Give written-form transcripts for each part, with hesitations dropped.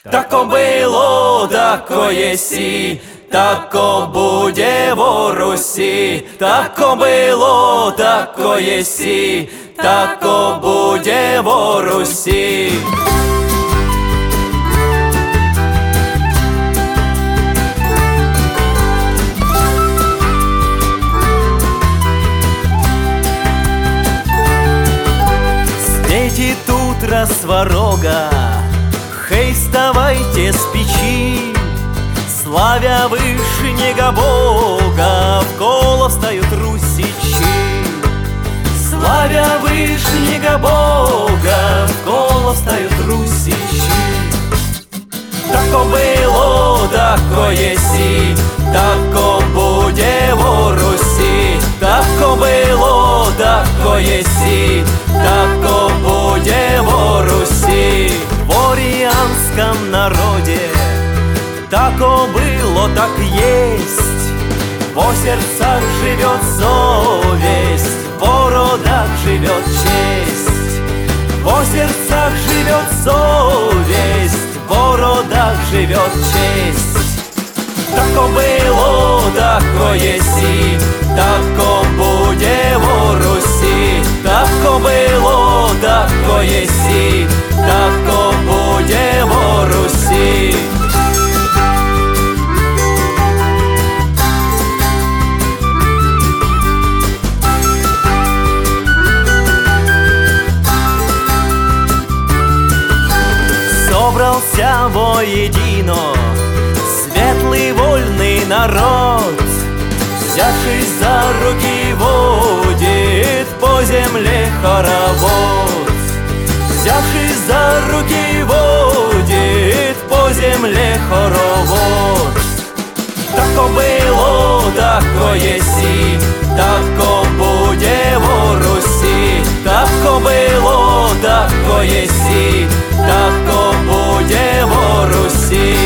Тако було, тако єсі, тако буде во Русі. Тако було, тако єсі, тако буде во Русі. Светит утро сварога, хей, вставайте с печи, славя Вышнего Бога, в коло встают русичи. Славя Вышнего Бога, в коло встают русичи. Тако было, тако еси, тако буде во Русі. Тако было, тако еси, тако буде во Русі. В оріанском народе тако было, так есть. Во сердцах живет совесть, во родах живет честь. Во сердцах живет совесть, во родах живет честь. Тако было, тако еси, тако буде во Русі. Тако было, тако еси, тако буде во Русі. Собрался воедино светлый вольный народ, взявшись за руки, водит по земле хоровод. Взявшись за руки, водит по земле хоровод. Тако было, тако еси, тако буде во Русі. Тако было, тако еси, тако буде во Русі.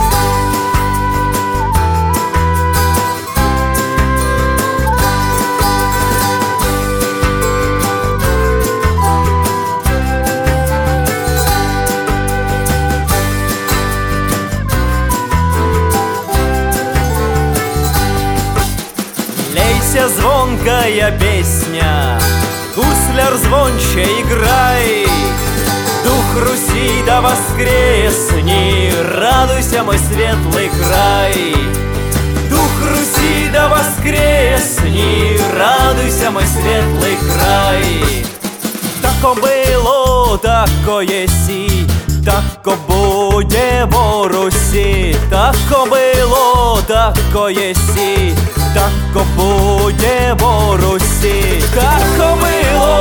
Лейся звонкая песня, гусляр звонче играй. Дух Руси да воскресни, радуйся, мой светлый край. Дух Руси да воскресни, радуйся, мой светлый край. Тако было, тако еси, тако буде во Русі. Тако было, тако еси, тако буде во Русі. Тако было,